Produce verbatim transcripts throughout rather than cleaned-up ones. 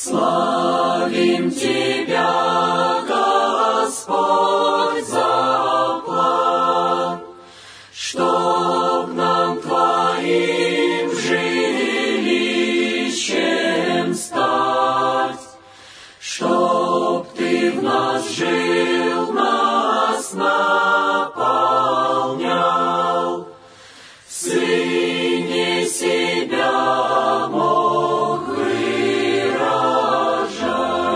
Славим Тебя, Господь, за план, чтоб нам Твоим жилищем стать, чтоб Ты в нас жил, нас наполнял, в Сыне себя мог выражать.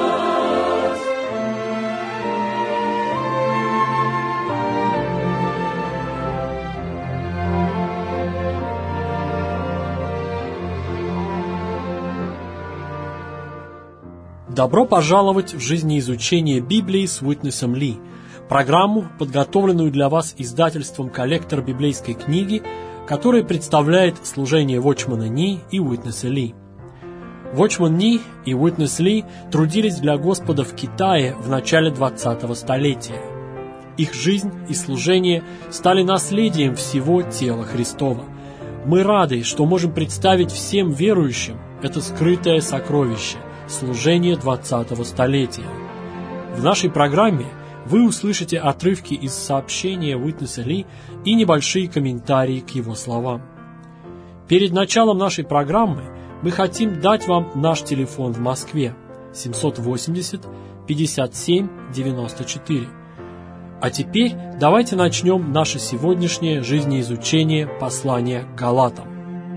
Добро пожаловать в жизнеизучение Библии с Уитнесом Ли, программу, подготовленную для вас издательством «Коллектор библейской книги», которая представляет служение Watchman Nee и Уитнеса Ли. Watchman Nee и Уитнес Ли трудились для Господа в Китае в начале двадцатого столетия. Их жизнь и служение стали наследием всего тела Христова. Мы рады, что можем представить всем верующим это скрытое сокровище – служение двадцатого столетия. В нашей программе вы услышите отрывки из сообщения Уитнеса Ли и небольшие комментарии к его словам. Перед началом нашей программы мы хотим дать вам наш телефон в Москве семьсот восемьдесят пятьдесят семь девяносто четыре. А теперь давайте начнем наше сегодняшнее жизнеизучение послания к Галатам.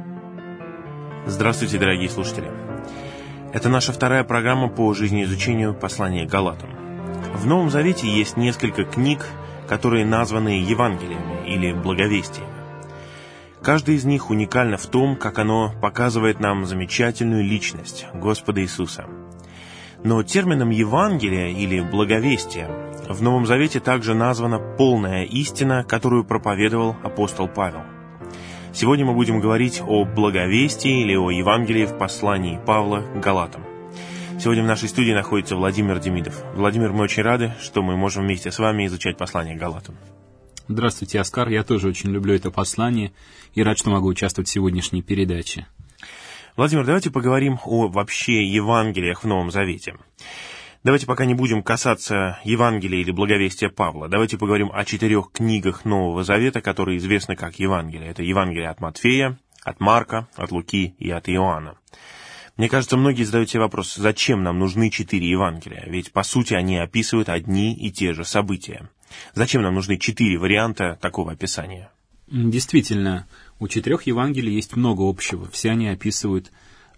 Здравствуйте, дорогие слушатели! Это наша вторая программа по жизнеизучению послания к Галатам. В Новом Завете есть несколько книг, которые названы Евангелиями или Благовестиями. Каждая из них уникальна в том, как оно показывает нам замечательную личность Господа Иисуса. Но термином Евангелие или Благовестие в Новом Завете также названа полная истина, которую проповедовал апостол Павел. Сегодня мы будем говорить о благовестии или о Евангелии в послании Павла к Галатам. Сегодня в нашей студии находится Владимир Демидов. Владимир, мы очень рады, что мы можем вместе с вами изучать послание к Галатам. Здравствуйте, Оскар. Я тоже очень люблю это послание и рад, что могу участвовать в сегодняшней передаче. Владимир, давайте поговорим о вообще Евангелиях в Новом Завете. Давайте пока не будем касаться Евангелия или Благовестия Павла. Давайте поговорим о четырех книгах Нового Завета, которые известны как Евангелие. Это Евангелие от Матфея, от Марка, от Луки и от Иоанна. Мне кажется, многие задают себе вопрос, зачем нам нужны четыре Евангелия? Ведь, по сути, они описывают одни и те же события. Зачем нам нужны четыре варианта такого описания? Действительно, у четырех Евангелий есть много общего. Все они описывают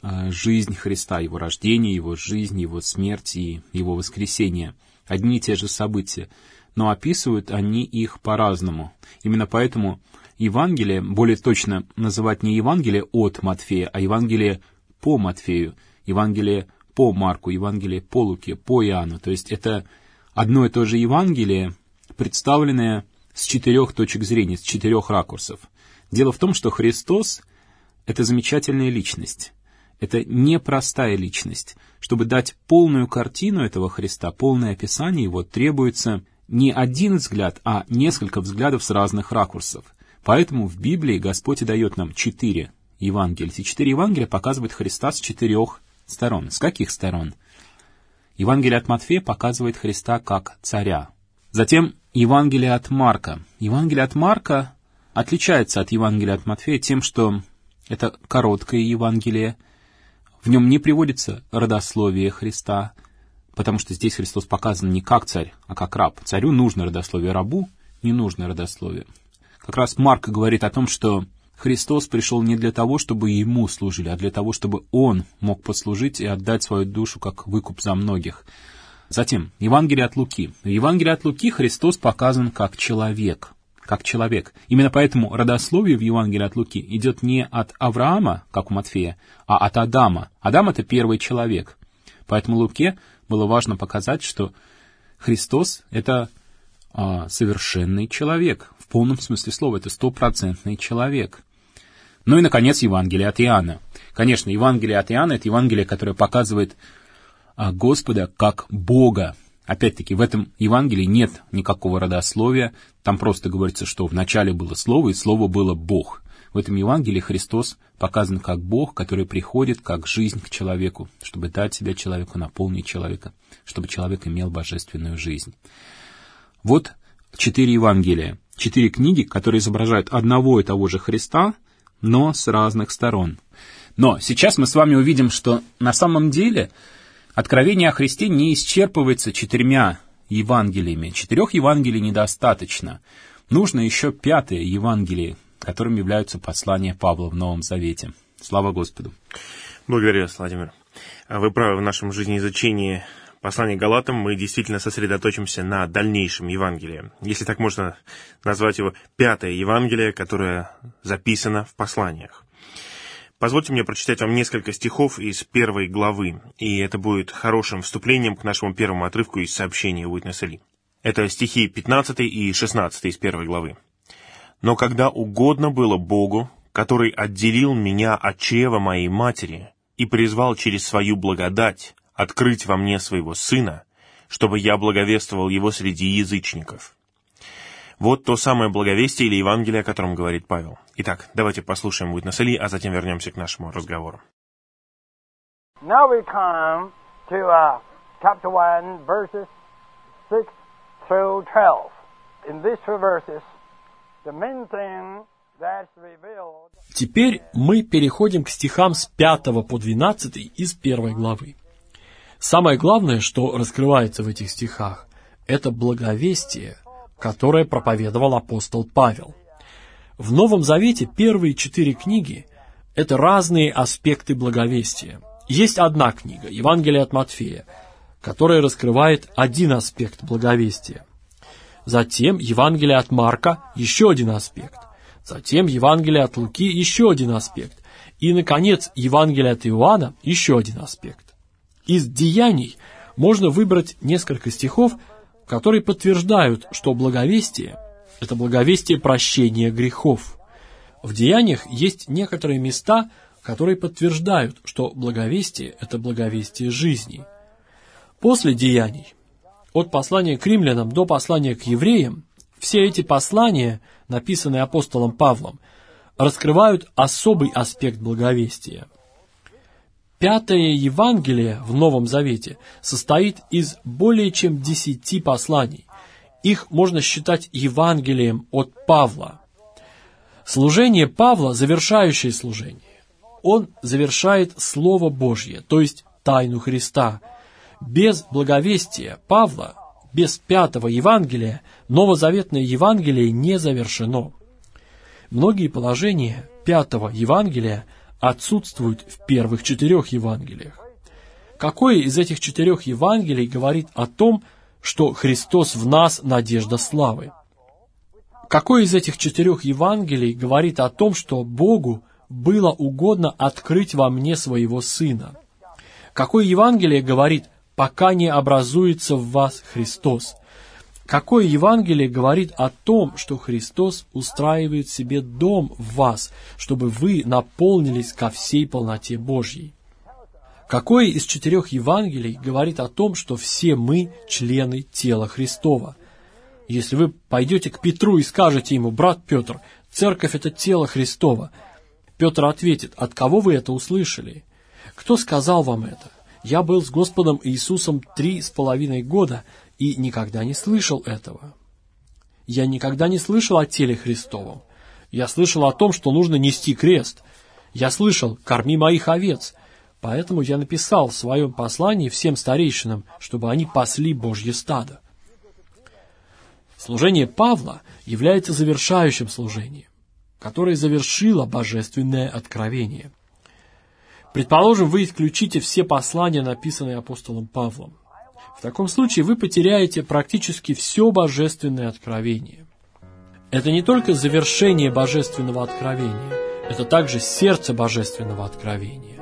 жизнь Христа, Его рождение, Его жизнь, Его смерть и Его воскресение. Одни и те же события, но описывают они их по-разному. Именно поэтому Евангелие, более точно называть не Евангелие от Матфея, а Евангелие по Матфею, Евангелие по Марку, Евангелие по Луке, по Иоанну. То есть это одно и то же Евангелие, представленное с четырех точек зрения, с четырех ракурсов. Дело в том, что Христос — это замечательная личность. Это непростая личность. Чтобы дать полную картину этого Христа, полное описание его, требуется не один взгляд, а несколько взглядов с разных ракурсов. Поэтому в Библии Господь и дает нам четыре Евангелия. Эти четыре Евангелия показывают Христа с четырех сторон. С каких сторон? Евангелие от Матфея показывает Христа как царя. Затем Евангелие от Марка. Евангелие от Марка отличается от Евангелия от Матфея тем, что это короткое Евангелие. В нем не приводится родословие Христа, потому что здесь Христос показан не как царь, а как раб. Царю нужно родословие, рабу не нужно родословие. Как раз Марк говорит о том, что Христос пришел не для того, чтобы ему служили, а для того, чтобы он мог послужить и отдать свою душу как выкуп за многих. Затем Евангелие от Луки. В Евангелии от Луки Христос показан как человек. Как человек. Именно поэтому родословие в Евангелии от Луки идет не от Авраама, как у Матфея, а от Адама. Адам — это первый человек. Поэтому Луке было важно показать, что Христос — это а, совершенный человек. В полном смысле слова, это стопроцентный человек. Ну и, наконец, Евангелие от Иоанна. Конечно, Евангелие от Иоанна — это Евангелие, которое показывает а, Господа как Бога. Опять-таки, в этом Евангелии нет никакого родословия. Там просто говорится, что вначале было Слово, и Слово было Бог. В этом Евангелии Христос показан как Бог, который приходит как жизнь к человеку, чтобы дать себя человеку, наполнить человека, чтобы человек имел божественную жизнь. Вот четыре Евангелия, четыре книги, которые изображают одного и того же Христа, но с разных сторон. Но сейчас мы с вами увидим, что на самом деле откровение о Христе не исчерпывается четырьмя Евангелиями. Четырех Евангелий недостаточно. Нужно еще пятое Евангелие, которым являются послания Павла в Новом Завете. Слава Господу! Благодарю вас, Владимир. Вы правы, в нашем жизнеизучении послания Галатам мы действительно сосредоточимся на дальнейшем Евангелии. Если так можно назвать его пятое Евангелие, которое записано в посланиях. Позвольте мне прочитать вам несколько стихов из первой главы, и это будет хорошим вступлением к нашему первому отрывку из сообщения Уитнеса Ли. Это стихи пятнадцатый и шестнадцатый из первой главы. «Но когда угодно было Богу, который отделил меня от чрева моей матери и призвал через свою благодать открыть во мне своего Сына, чтобы я благовествовал его среди язычников». Вот то самое благовестие или Евангелие, о котором говорит Павел. Итак, давайте послушаем Уитнеса Ли, а затем вернемся к нашему разговору. Now we come to uh, chapter one, verses six through twelve. In these two verses, the main thing that's revealed... Теперь мы переходим к стихам с пятого по двенадцатый из первой главы. Самое главное, что раскрывается в этих стихах, это благовестие, которое проповедовал апостол Павел. В Новом Завете первые четыре книги – это разные аспекты благовестия. Есть одна книга, Евангелие от Матфея, которая раскрывает один аспект благовестия. Затем Евангелие от Марка – еще один аспект. Затем Евангелие от Луки – еще один аспект. И, наконец, Евангелие от Иоанна – еще один аспект. Из деяний можно выбрать несколько стихов, которые подтверждают, что благовестие – это благовестие прощения грехов. В Деяниях есть некоторые места, которые подтверждают, что благовестие – это благовестие жизни. После Деяний, от послания к римлянам до послания к евреям, все эти послания, написанные апостолом Павлом, раскрывают особый аспект благовестия. Пятое Евангелие в Новом Завете состоит из более чем десяти посланий. Их можно считать Евангелием от Павла. Служение Павла – завершающее служение. Он завершает Слово Божье, то есть тайну Христа. Без благовестия Павла, без пятого Евангелия, новозаветное Евангелие не завершено. Многие положения пятого Евангелия отсутствуют в первых четырех Евангелиях. Какое из этих четырех Евангелий говорит о том, что Христос в нас – надежда славы? Какое из этих четырех Евангелий говорит о том, что Богу было угодно открыть во мне своего Сына? Какое Евангелие говорит, пока не образуется в вас Христос? Какое Евангелие говорит о том, что Христос устраивает себе дом в вас, чтобы вы наполнились ко всей полноте Божьей? Какое из четырех Евангелий говорит о том, что все мы члены тела Христова? Если вы пойдете к Петру и скажете ему: «Брат Петр, церковь – это тело Христова», Петр ответит: «От кого вы это услышали? Кто сказал вам это? Я был с Господом Иисусом три с половиной года и никогда не слышал этого. Я никогда не слышал о теле Христовом. Я слышал о том, что нужно нести крест. Я слышал: корми моих овец. Поэтому я написал в своем послании всем старейшинам, чтобы они пасли Божье стадо». Служение Павла является завершающим служением, которое завершило божественное откровение. Предположим, вы исключите все послания, написанные апостолом Павлом. В таком случае вы потеряете практически все божественное откровение. Это не только завершение божественного откровения, это также сердце божественного откровения.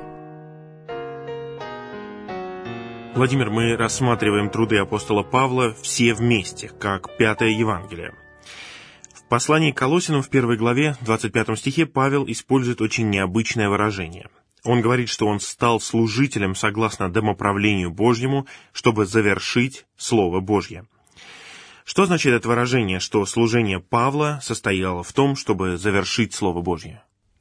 Владимир, мы рассматриваем труды апостола Павла все вместе, как пятое Евангелие. В послании к Колоссянам в первой главе, двадцать пятом стихе, Павел использует очень необычное выражение. Он говорит, что он стал служителем согласно домоправлению Божьему, чтобы завершить Слово Божье. Что значит это выражение, что служение Павла состояло в том, чтобы завершить Слово Божье?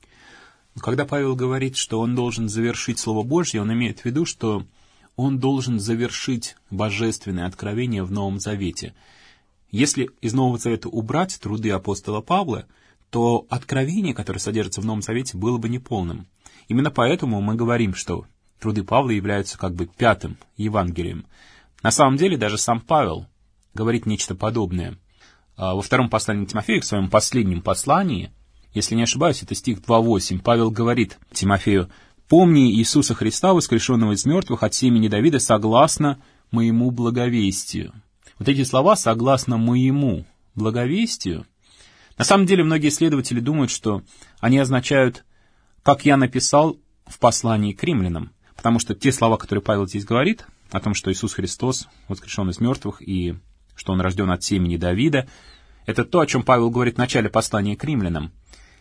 Когда Павел говорит, что он должен завершить Слово Божье, он имеет в виду, что он должен завершить божественное откровение в Новом Завете. Если из Нового Завета убрать труды апостола Павла, то откровение, которое содержится в Новом Завете, было бы неполным. Именно поэтому мы говорим, что труды Павла являются как бы пятым Евангелием. На самом деле даже сам Павел говорит нечто подобное. Во втором послании к Тимофею, в своем последнем послании, если не ошибаюсь, это стих два восемь, Павел говорит Тимофею: «Помни Иисуса Христа, воскрешенного из мертвых от семени Давида, согласно моему благовестию». Вот эти слова «согласно моему благовестию», на самом деле многие исследователи думают, что они означают «как я написал в послании к римлянам», потому что те слова, которые Павел здесь говорит, о том, что Иисус Христос воскрешен из мертвых и что Он рожден от семени Давида, это то, о чем Павел говорит в начале послания к римлянам.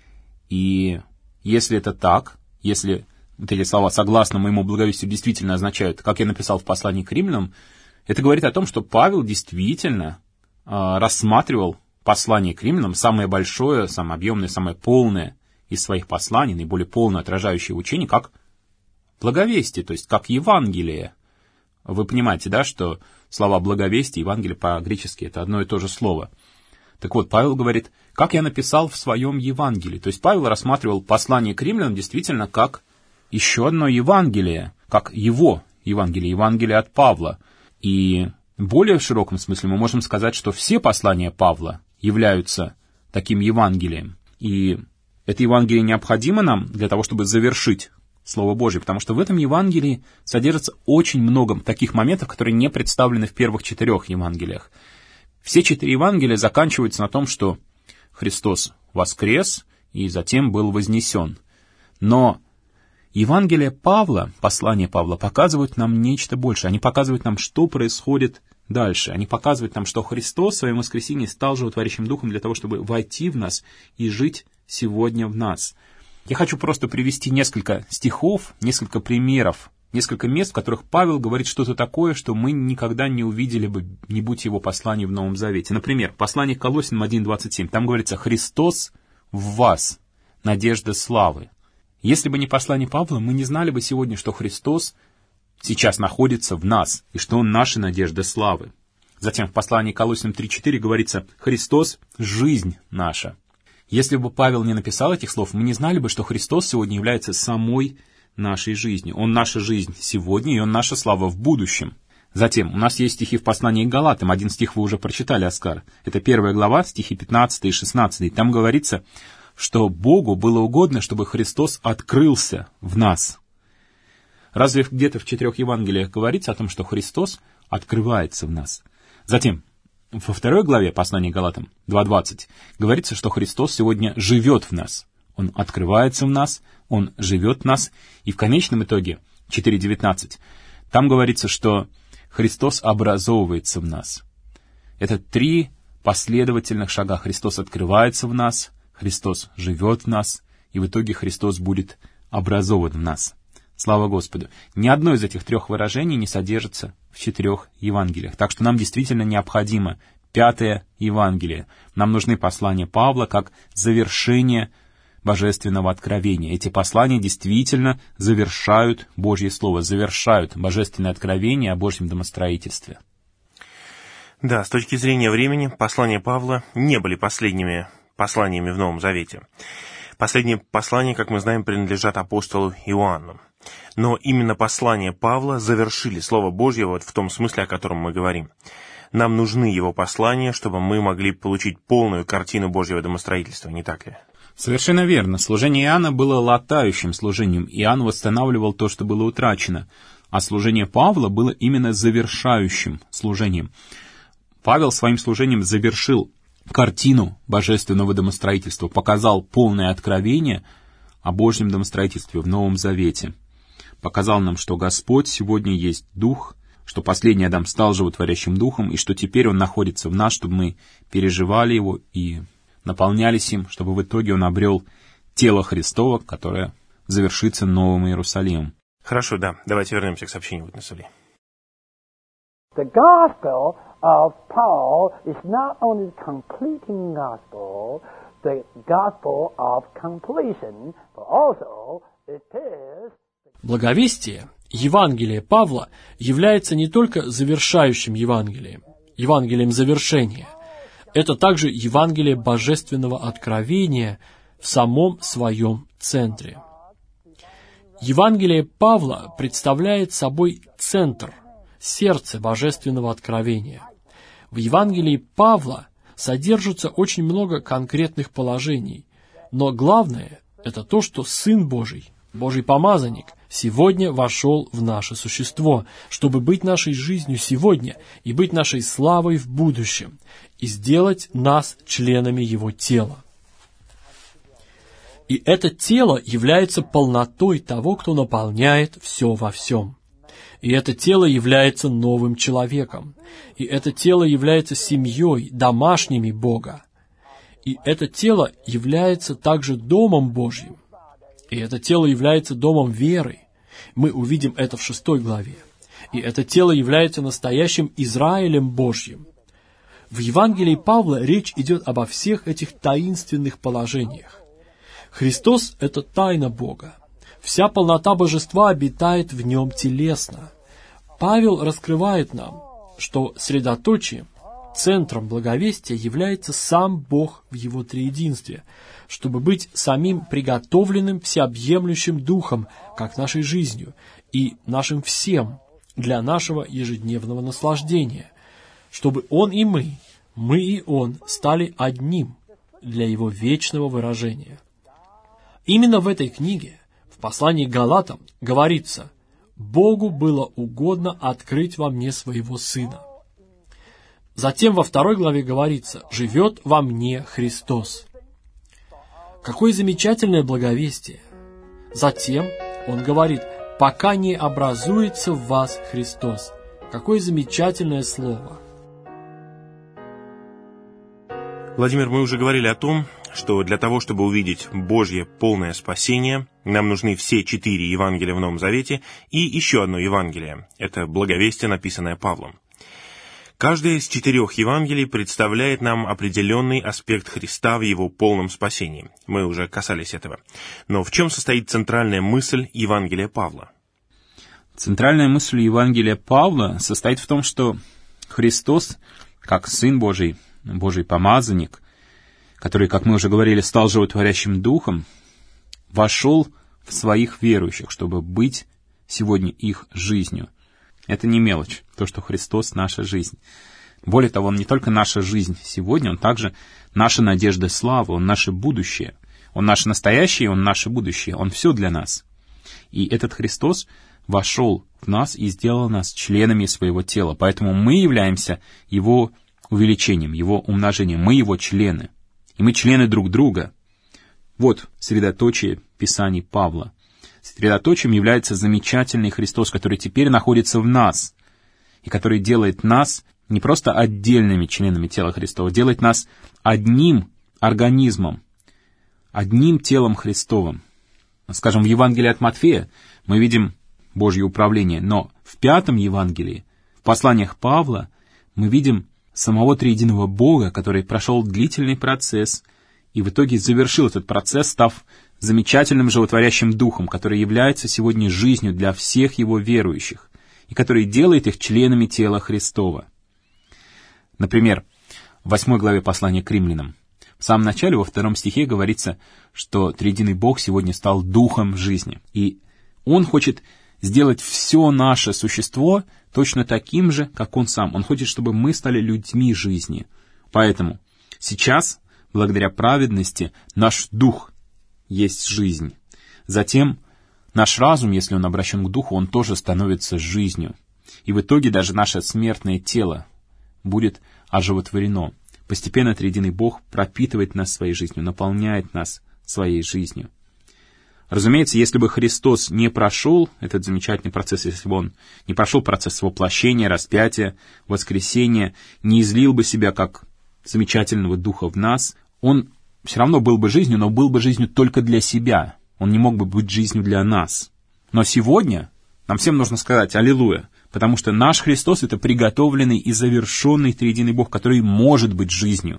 И если это так, если вот эти слова «согласно моему благовестию» действительно означают, как я написал в послании к римлянам, это говорит о том, что Павел действительно э, рассматривал послание к римлянам, самое большое, самое объемное, самое полное из своих посланий, наиболее полное отражающее учение, как благовестие, то есть как Евангелие. Вы понимаете, да, что слова «благовестие» и «Евангелие» по-гречески — это одно и то же слово. Так вот, Павел говорит, как я написал в своем Евангелии. То есть Павел рассматривал послание к римлянам действительно как еще одно Евангелие, как его Евангелие, Евангелие от Павла. И в более широком смысле мы можем сказать, что все послания Павла являются таким Евангелием. И это Евангелие необходимо нам для того, чтобы завершить Слово Божье, потому что в этом Евангелии содержится очень много таких моментов, которые не представлены в первых четырех Евангелиях. Все четыре Евангелия заканчиваются на том, что Христос воскрес и затем был вознесен. Но Евангелие Павла, послание Павла, показывают нам нечто большее. Они показывают нам, что происходит дальше. Они показывают нам, что Христос в своем воскресении стал животворящим духом для того, чтобы войти в нас и жить сегодня в нас. Я хочу просто привести несколько стихов, несколько примеров, несколько мест, в которых Павел говорит что-то такое, что мы никогда не увидели бы, не будь его посланий в Новом Завете. Например, послание к Колоссянам один двадцать семь. Там говорится «Христос в вас, надежда славы». Если бы не послание Павла, мы не знали бы сегодня, что Христос сейчас находится в нас, и что Он наша надежда славы. Затем в послании к Колоссянам три четыре говорится «Христос — жизнь наша». Если бы Павел не написал этих слов, мы не знали бы, что Христос сегодня является самой нашей жизнью. Он наша жизнь сегодня, и Он наша слава в будущем. Затем у нас есть стихи в послании к Галатам. Один стих вы уже прочитали, Оскар. Это первая глава, стихи пятнадцатый и шестнадцатый. Там говорится, что Богу было угодно, чтобы Христос открылся в нас. Разве где-то в четырех Евангелиях говорится о том, что Христос открывается в нас? Затем, во второй главе послания к Галатам, два двадцать, говорится, что Христос сегодня живет в нас. Он открывается в нас, Он живет в нас. И в конечном итоге, четыре девятнадцать, там говорится, что Христос образовывается в нас. Это три последовательных шага. Христос открывается в нас, Христос живет в нас, и в итоге Христос будет образован в нас. Слава Господу! Ни одно из этих трех выражений не содержится в четырех Евангелиях. Так что нам действительно необходимо пятое Евангелие. Нам нужны послания Павла как завершение божественного откровения. Эти послания действительно завершают Божье Слово, завершают божественное откровение о Божьем домостроительстве. Да, с точки зрения времени, послания Павла не были последними посланиями в Новом Завете. Последние послания, как мы знаем, принадлежат апостолу Иоанну. Но именно послания Павла завершили Слово Божье вот в том смысле, о котором мы говорим. Нам нужны его послания, чтобы мы могли получить полную картину Божьего домостроительства, не так ли? Совершенно верно. Служение Иоанна было латающим служением. Иоанн восстанавливал то, что было утрачено. А служение Павла было именно завершающим служением. Павел своим служением завершил картину божественного домостроительства, показал полное откровение о Божьем домостроительстве в Новом Завете. Показал нам, что Господь сегодня есть Дух, что последний Адам стал животворящим Духом, и что теперь Он находится в нас, чтобы мы переживали Его и наполнялись им, чтобы в итоге Он обрел тело Христово, которое завершится Новым Иерусалимом. Хорошо, да. Давайте вернемся к сообщению Witness Lee. The gospel of Paul is not only the completing gospel, the gospel of completion, but also it is... Благовестие, Евангелие Павла, является не только завершающим Евангелием, Евангелием завершения. Это также Евангелие божественного откровения в самом своем центре. Евангелие Павла представляет собой центр, сердце божественного откровения. В Евангелии Павла содержится очень много конкретных положений, но главное – это то, что Сын Божий, Божий помазанник, сегодня вошел в наше существо, чтобы быть нашей жизнью сегодня и быть нашей славой в будущем, и сделать нас членами Его тела. И это тело является полнотой того, кто наполняет все во всем. И это тело является новым человеком. И это тело является семьей, домашними Бога. И это тело является также домом Божьим. И это тело является домом веры. Мы увидим это в шестой главе. И это тело является настоящим Израилем Божьим. В Евангелии Павла речь идет обо всех этих таинственных положениях. Христос – это тайна Бога. Вся полнота божества обитает в нем телесно. Павел раскрывает нам, что средоточием, центром благовестия является сам Бог в Его триединстве, чтобы быть самим приготовленным всеобъемлющим Духом, как нашей жизнью, и нашим всем для нашего ежедневного наслаждения, чтобы Он и мы, мы и Он стали одним для Его вечного выражения. Именно в этой книге, в послании к Галатам, говорится: «Богу было угодно открыть во мне своего Сына». Затем во второй главе говорится: «Живет во мне Христос». Какое замечательное благовестие! Затем он говорит: «Пока не образуется в вас Христос». Какое замечательное слово! Владимир, мы уже говорили о том, что для того, чтобы увидеть Божье полное спасение, нам нужны все четыре Евангелия в Новом Завете и еще одно Евангелие. Это благовестие, написанное Павлом. Каждое из четырех Евангелий представляет нам определенный аспект Христа в Его полном спасении. Мы уже касались этого. Но в чем состоит центральная мысль Евангелия Павла? Центральная мысль Евангелия Павла состоит в том, что Христос, как Сын Божий, Божий помазанник, который, как мы уже говорили, стал животворящим Духом, вошел в своих верующих, чтобы быть сегодня их жизнью. Это не мелочь, то, что Христос — наша жизнь. Более того, Он не только наша жизнь сегодня, Он также наша надежда и слава, Он наше будущее. Он наше настоящее, Он наше будущее, Он все для нас. И этот Христос вошел в нас и сделал нас членами своего тела, поэтому мы являемся Его увеличением, Его умножением, мы Его члены. И мы члены друг друга. Вот средоточие Писаний Павла. Средоточием является замечательный Христос, который теперь находится в нас, и который делает нас не просто отдельными членами тела Христова, делает нас одним организмом, одним телом Христовым. Скажем, в Евангелии от Матфея мы видим Божье управление, но в пятом Евангелии, в посланиях Павла, мы видим самого триединого Бога, который прошел длительный процесс и в итоге завершил этот процесс, став замечательным животворящим Духом, который является сегодня жизнью для всех Его верующих и который делает их членами тела Христова. Например, в восьмой главе послания к римлянам, в самом начале, во втором стихе говорится, что триединый Бог сегодня стал Духом жизни, и Он хочет сделать все наше существо точно таким же, как Он сам. Он хочет, чтобы мы стали людьми жизни. Поэтому сейчас, благодаря праведности, наш дух есть жизнь. Затем наш разум, если он обращен к духу, он тоже становится жизнью. И в итоге даже наше смертное тело будет оживотворено. Постепенно триединый Бог пропитывает нас своей жизнью, наполняет нас своей жизнью. Разумеется, если бы Христос не прошел этот замечательный процесс, если бы Он не прошел процесс воплощения, распятия, воскресения, не излил бы себя как замечательного Духа в нас, Он все равно был бы жизнью, но был бы жизнью только для себя. Он не мог бы быть жизнью для нас. Но сегодня нам всем нужно сказать «Аллилуйя», потому что наш Христос — это приготовленный и завершенный триединый Бог, который может быть жизнью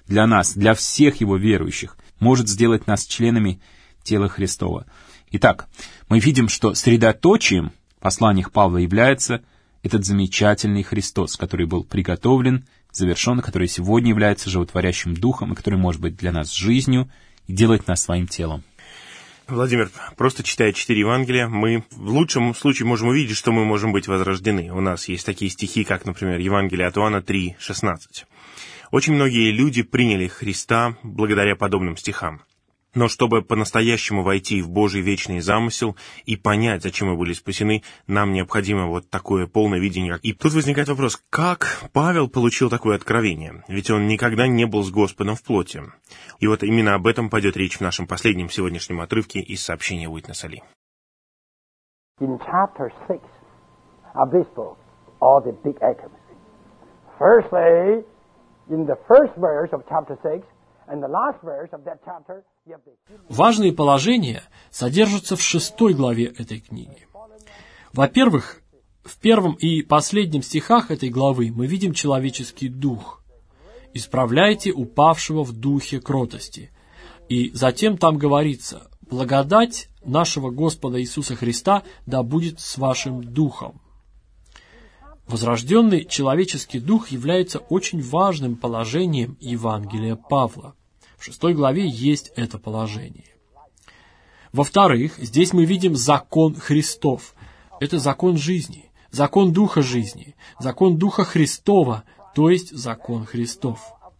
для нас, для всех Его верующих, может сделать нас членами тела Христова. Итак, мы видим, что средоточием в посланиях Павла является этот замечательный Христос, который был приготовлен, завершен, который сегодня является животворящим Духом, и который может быть для нас жизнью и делать нас своим телом. Владимир, просто читая четыре Евангелия, мы в лучшем случае можем увидеть, что мы можем быть возрождены. У нас есть такие стихи, как, например, Евангелие от Иоанна три шестнадцать. Очень многие люди приняли Христа благодаря подобным стихам. Но чтобы по-настоящему войти в Божий вечный замысел и понять, зачем мы были спасены, нам необходимо вот такое полное видение. И тут возникает вопрос, как Павел получил такое откровение? Ведь он никогда не был с Господом в плоти. И вот именно об этом пойдет речь в нашем последнем сегодняшнем отрывке из сообщения Уитнеса Ли. In chapter six of this book, all the big items. Firstly, in the first verse of chapter six, and the last verse of that chapter, you have the... Важные положения содержатся в шестой главе этой книги. Во-первых, в первом и последнем стихах этой главы мы видим человеческий дух. «Исправляйте упавшего в духе кротости». И затем там говорится: «Благодать нашего Господа Иисуса Христа да будет с вашим духом». Возрожденный человеческий дух является очень важным положением Евангелия Павла. В шестой главе есть это положение. Во-вторых, здесь мы видим закон Христов. Это закон жизни, закон Духа жизни, закон Духа Христова, то есть закон Христов.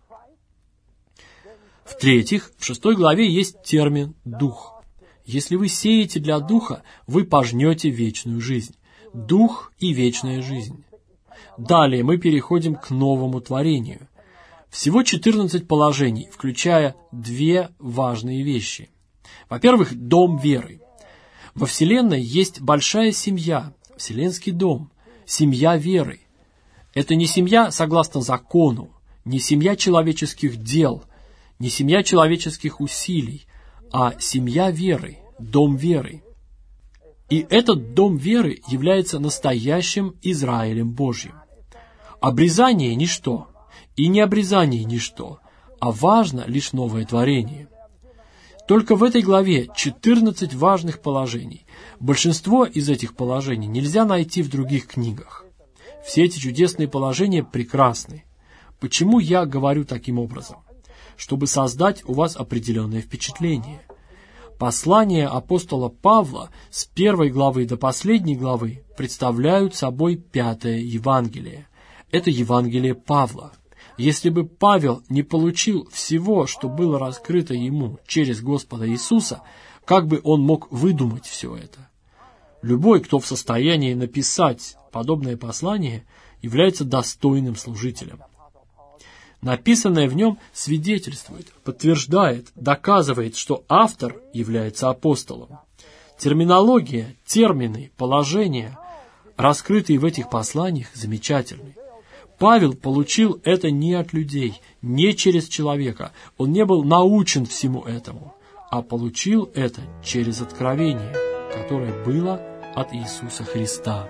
В-третьих, в шестой главе есть термин «дух». Если вы сеете для Духа, вы пожнете вечную жизнь. Дух и вечная жизнь. Далее мы переходим к новому творению. Всего четырнадцать положений, включая две важные вещи. Во-первых, дом веры. Во Вселенной есть большая семья, вселенский дом, семья веры. Это не семья согласно закону, не семья человеческих дел, не семья человеческих усилий, а семья веры, дом веры. И этот дом веры является настоящим Израилем Божьим. Обрезание – ничто, и не обрезание – ничто, а важно лишь новое творение. Только в этой главе четырнадцать важных положений. Большинство из этих положений нельзя найти в других книгах. Все эти чудесные положения прекрасны. Почему я говорю таким образом? Чтобы создать у вас определенное впечатление. Послания апостола Павла с первой главы до последней главы представляют собой пятое Евангелие. Это Евангелие Павла. Если бы Павел не получил всего, что было раскрыто ему через Господа Иисуса, как бы он мог выдумать все это? Любой, кто в состоянии написать подобное послание, является достойным служителем. Написанное в нем свидетельствует, подтверждает, доказывает, что автор является апостолом. Терминология, термины, положения, раскрытые в этих посланиях, замечательны. Павел получил это не от людей, не через человека. Он не был научен всему этому, а получил это через откровение, которое было от Иисуса Христа.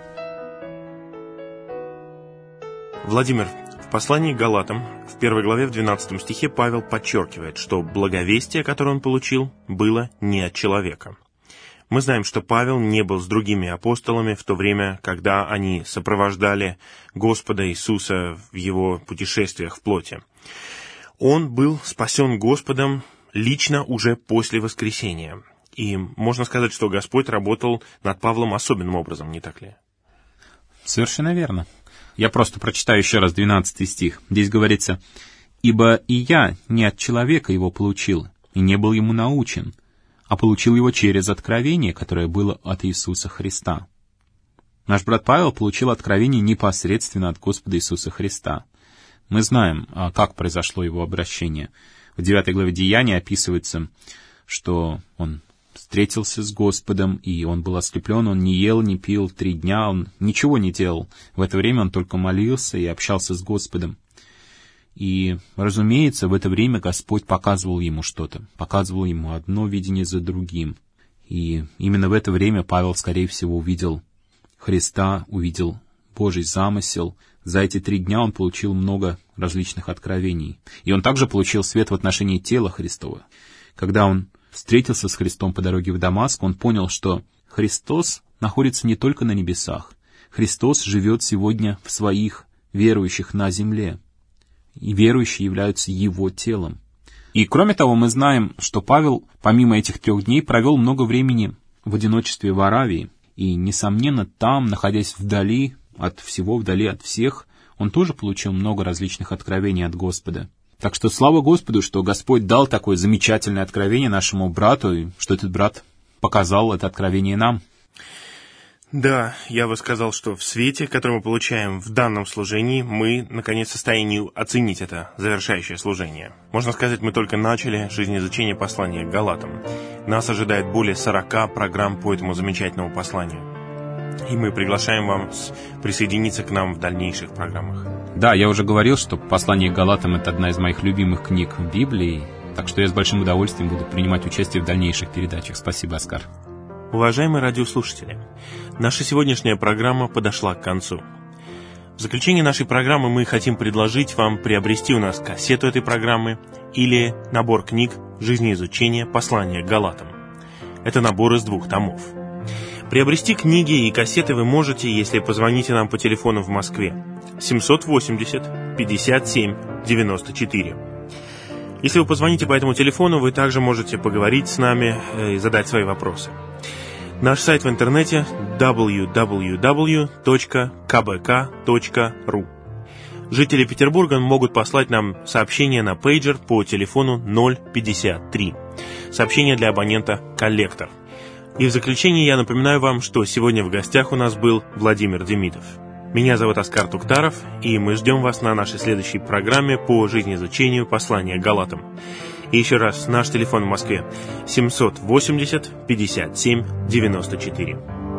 Владимир, в послании к Галатам, в первой главе, в двенадцатом стихе, Павел подчеркивает, что благовестие, которое он получил, было не от человека. Мы знаем, что Павел не был с другими апостолами в то время, когда они сопровождали Господа Иисуса в его путешествиях в плоти. Он был спасен Господом лично уже после воскресения. И можно сказать, что Господь работал над Павлом особенным образом, не так ли? Совершенно верно. Я просто прочитаю еще раз двенадцатый стих. Здесь говорится: «Ибо и я не от человека его получил, и не был ему научен, а получил его через откровение, которое было от Иисуса Христа». Наш брат Павел получил откровение непосредственно от Господа Иисуса Христа. Мы знаем, как произошло его обращение. В девятой главе Деяния описывается, что он встретился с Господом, и он был ослеплен, он не ел, не пил три дня, он ничего не делал. В это время он только молился и общался с Господом. И, разумеется, в это время Господь показывал ему что-то, показывал ему одно видение за другим. И именно в это время Павел, скорее всего, увидел Христа, увидел Божий замысел. За эти три дня он получил много различных откровений. И он также получил свет в отношении тела Христова. Когда он встретился с Христом по дороге в Дамаск, он понял, что Христос находится не только на небесах. Христос живет сегодня в своих верующих на земле. И верующие являются Его телом. И кроме того, мы знаем, что Павел, помимо этих трех дней, провел много времени в одиночестве в Аравии. И, несомненно, там, находясь вдали от всего, вдали от всех, он тоже получил много различных откровений от Господа. Так что слава Господу, что Господь дал такое замечательное откровение нашему брату, и что этот брат показал это откровение нам. Да, я бы сказал, что в свете, который мы получаем в данном служении, мы, наконец, в состоянии оценить это завершающее служение. Можно сказать, мы только начали жизнеизучение послания к Галатам. Нас ожидает более сорока программ по этому замечательному посланию. И мы приглашаем вас присоединиться к нам в дальнейших программах. Да, я уже говорил, что послание к Галатам — это одна из моих любимых книг в Библии, так что я с большим удовольствием буду принимать участие в дальнейших передачах. Спасибо, Оскар. Уважаемые радиослушатели, наша сегодняшняя программа подошла к концу. В заключение нашей программы мы хотим предложить вам приобрести у нас кассету этой программы или набор книг «Жизнеизучение. Послание к Галатам». Это набор из двух томов. Приобрести книги и кассеты вы можете, если позвоните нам по телефону в Москве семьсот восемьдесят пятьдесят семь девяносто четыре. Если вы позвоните по этому телефону, вы также можете поговорить с нами и задать свои вопросы. Наш сайт в интернете дабл ю дабл ю дабл ю точка ка бэ ка точка ру. Жители Петербурга могут послать нам сообщение на пейджер по телефону ноль пятьдесят три. Сообщение для абонента «Коллектор». И в заключение я напоминаю вам, что сегодня в гостях у нас был Владимир Демидов. Меня зовут Оскар Туктаров, и мы ждем вас на нашей следующей программе по жизнеизучению послания к Галатам. И еще раз, наш телефон в Москве семьсот восемьдесят пятьдесят семь девяносто четыре.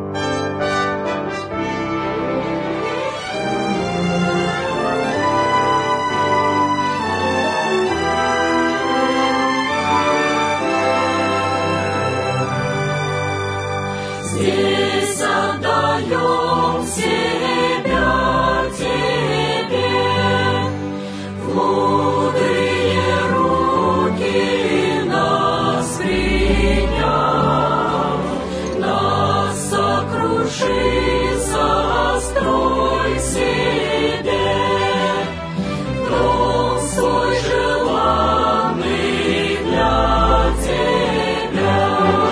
Здесь отдаем себя Тебе, в мудрые руки нас приняв, нас сокруши, сострой себе, дом свой желанный для Тебя.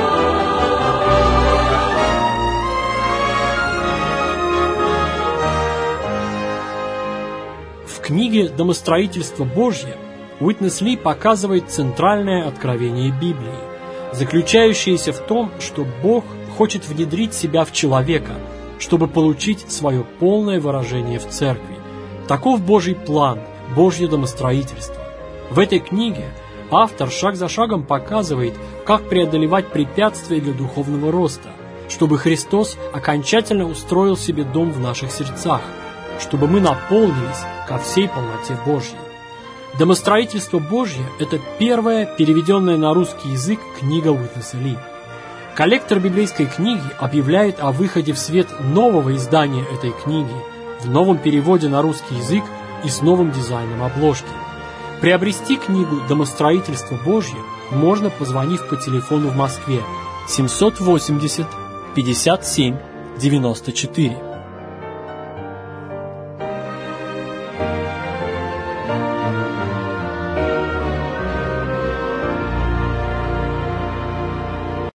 В книге «Домостроительство Божье» Уитнес Ли показывает центральное откровение Библии, заключающееся в том, что Бог хочет внедрить себя в человека, чтобы получить свое полное выражение в церкви. Таков Божий план, Божье домостроительство. В этой книге автор шаг за шагом показывает, как преодолевать препятствия для духовного роста, чтобы Христос окончательно устроил себе дом в наших сердцах, чтобы мы наполнились ко всей полноте Божьей. «Домостроительство Божье» — это первая переведенная на русский язык книга Уитнеса Ли. Коллектор библейской книги объявляет о выходе в свет нового издания этой книги в новом переводе на русский язык и с новым дизайном обложки. Приобрести книгу «Домостроительство Божье» можно, позвонив по телефону в Москве семьсот восемьдесят пятьдесят семь девяносто четыре.